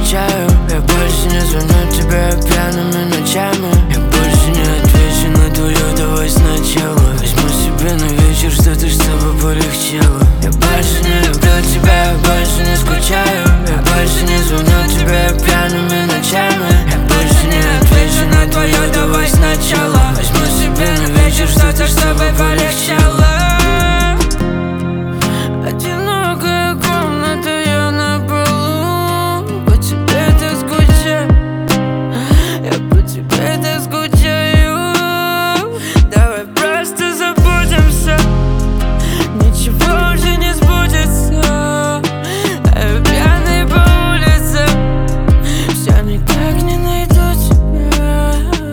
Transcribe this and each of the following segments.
скучаю. Я больше не звоню тебе пьяными ночами. Я больше не отвечу на твою «давай сначала». Возьму себе на вечер что-то, чтобы полегчало. Я больше не люблю тебя, я больше не скучаю. Я больше не звоню тебе пьяными ночами. Я больше не отвечу на твое «давай сначала». Возьму себе на вечер что-то, чтобы полегчало. Одинокая комната, я на полу. По тебе так скучаю, я по тебе так скучаю. Давай просто забудемся, ничего уже не сбудется. А я пьяный по улице, все никак не найду тебя.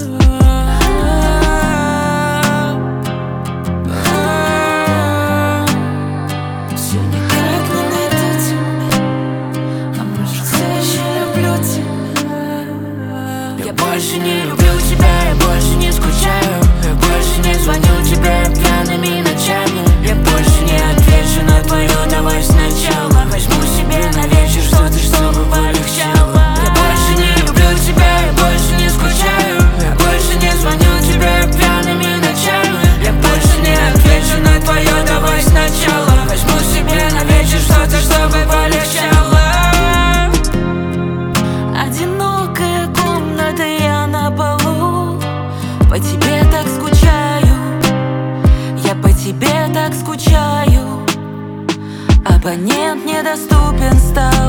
Все никак не найду тебя. А может, я еще люблю тебя. Я больше не люблю тебя, я больше не скучаю. Я больше не звоню тебе пьяными ночами. Я больше не отвечу на твою «давай сначала». Возьму себе на вечер что-то, чтобы полегчало. Я больше не люблю тебя, я больше не скучаю. Я больше не звоню тебе пьяными ночами. Я больше не отвечу на твое «давай сначала». Возьму себе на вечер что-то, чтобы полегчало. Одинокая комната, я на полу. По тебе так скучаю, я по тебе так скучаю. Абонент недоступен стал.